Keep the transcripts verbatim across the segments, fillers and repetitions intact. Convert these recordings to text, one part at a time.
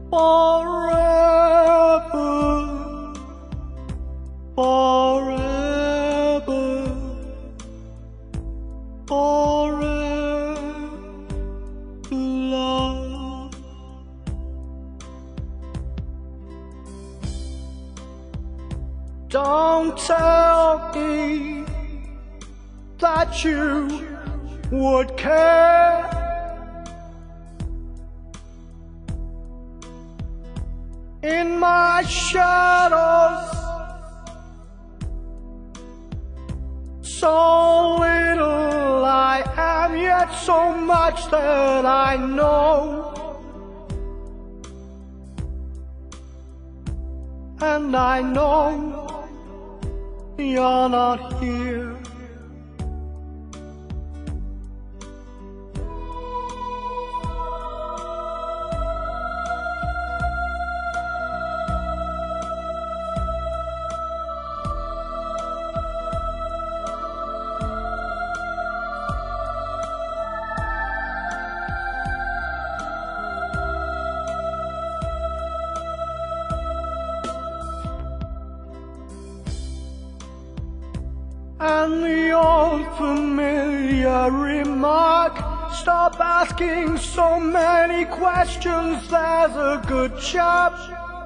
forever, forever, forever, love. Don't tell me that you would care. In my shadows, so little I am, yet so much that I know. And I know you're not here. And the old familiar remark, stop asking so many questions, there's a good chance.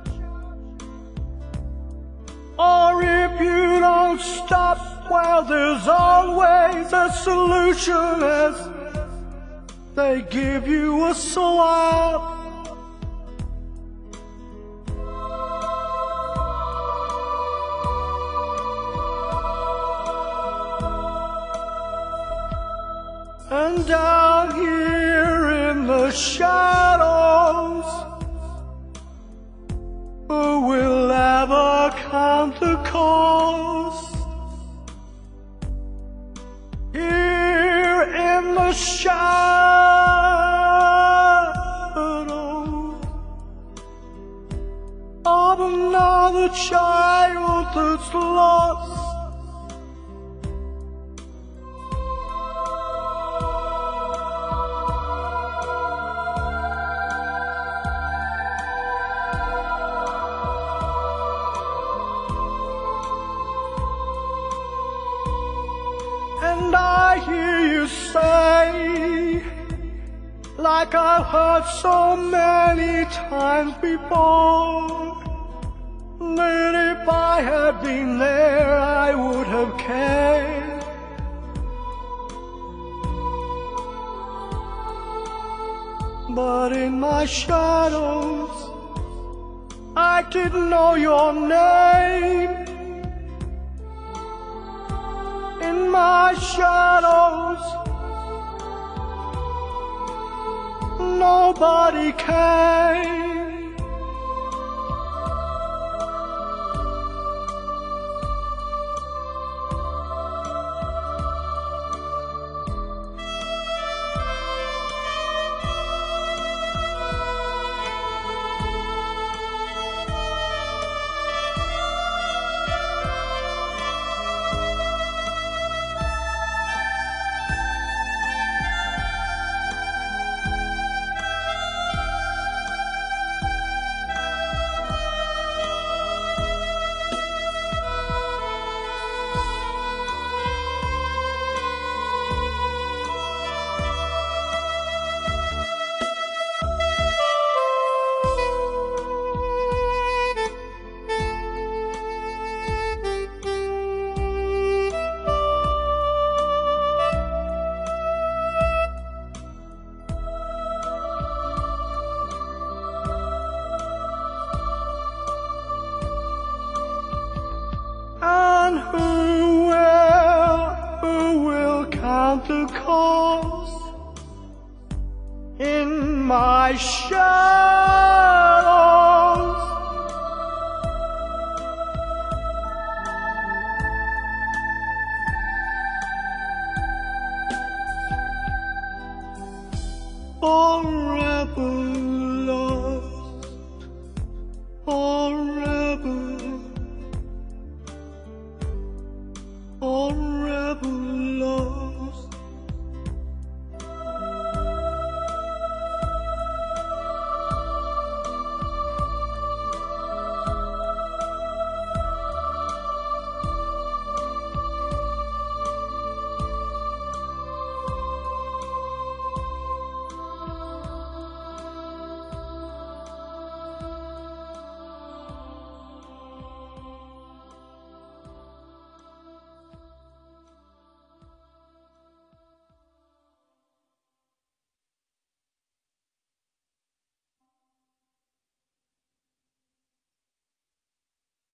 Or if you don't stop, well, there's always a solution as they give you a slap. And down here in the shadows, who will ever count the cost? Here in the shadows of another child that's lost. And I hear you say, like I've heard so many times before, that if I had been there I would have cared. But in my shadows I didn't know your name. In my shadows, nobody came. And who will, who will count the cost? In my shadows, forever.